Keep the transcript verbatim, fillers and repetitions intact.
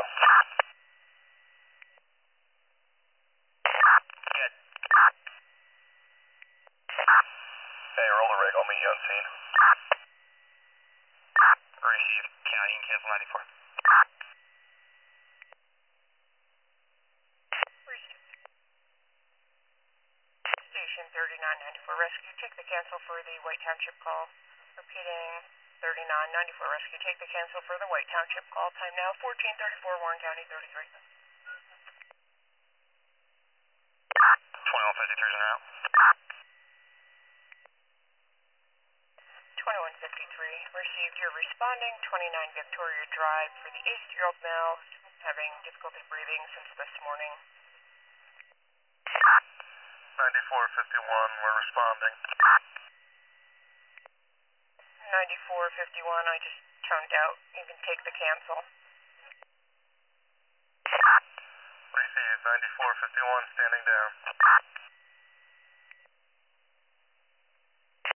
one. Good. Hey, roll the rig. I'll meet you on scene. Received. County and cancel ninety-four. Station thirty-nine ninety-four Rescue, take the cancel for the White Township call. Repeating, thirty-nine ninety-four Rescue, take the cancel for the White Township call. Time now, fourteen thirty-four, Warren County, thirty-three. twenty-one fifty-three is en route. twenty-one fifty-three, received. You're responding, twenty-nine Victoria Drive for the eighty-year-old male having difficulty breathing since this morning. ninety-four fifty-one, we're responding. ninety-four fifty-one, I just toned out. You can take the cancel. Received. ninety-four fifty-one, standing down.